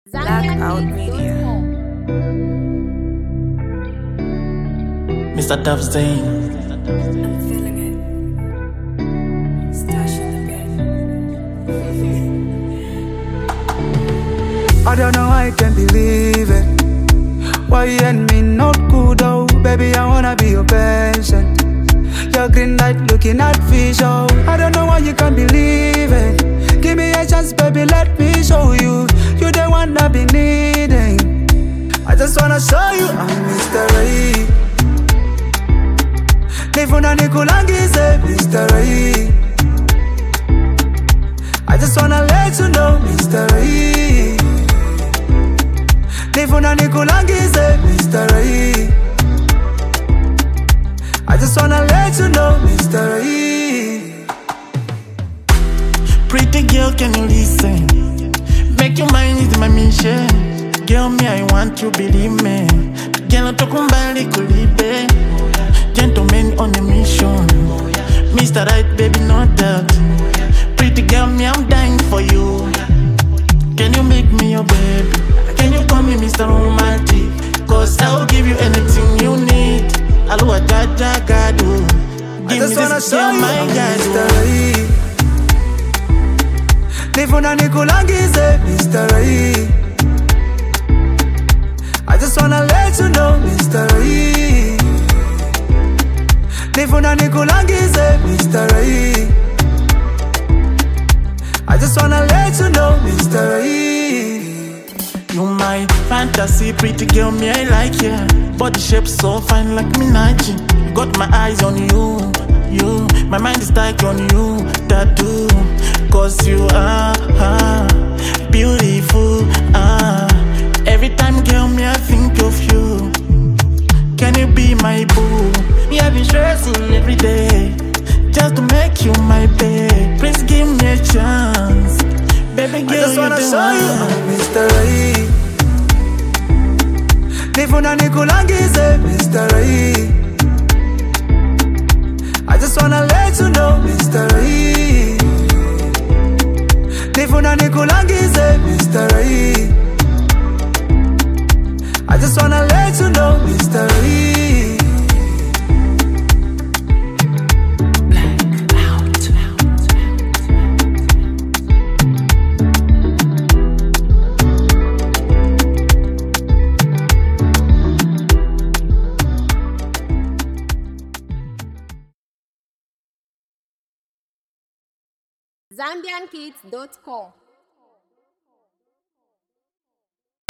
Blackout Media. Mr. Dove Zane. I'm feeling it. Stash in the bed. I don't know, I can't believe it. Why you and me not good, oh baby, I wanna be your patient. Your green light looking at fish, oh I don't know why you can't believe it. Give me a chance, baby, let me show you. You the one I've been needing. I just wanna show you I'm Mr. Ray. Nifuna nikulangize Mr. Ray. I just wanna let you know Mr. Ray. Nifuna nikulangize Mr. Ray. I just wanna let you know Mr. Ray. Pretty girl, can you listen? Make your mind is my mission. Girl, me, I want you, believe me. Girl, tokumbali kulibe. Gentleman on a mission. Mr. Right, baby, no doubt. Pretty girl, me, I'm dying for you. Can you make me your baby? Can you call me Mr. Romantic? Cause I'll give you anything you need. Alua jaja gado. Give me this girl, my Mr. gado. Ray. Nifuna nikulangize Mr. Ray. I just wanna let you know Mr. Ray. Nifuna nikulangize Mr. Ray. I just wanna let you know Mr. Ray. You my fantasy, pretty girl, me I like ya. Body shape so fine like Minaji. Got my eyes on you, you. My mind is stuck on you, tattoo. Cause you are beautiful, Every time, girl, me I think of you. Can you be my boo? Me I've been stressing every day just to make you my babe. Please give me a chance, baby girl. I just wanna show you I'm Mr. Ray. Nifuna nikulangize Mr. Ray. I just wanna let you know Mr. Ray. Nifuna nikulangize Mr. Ray. I just wanna let you know Mr. Ray. ZambianKids.com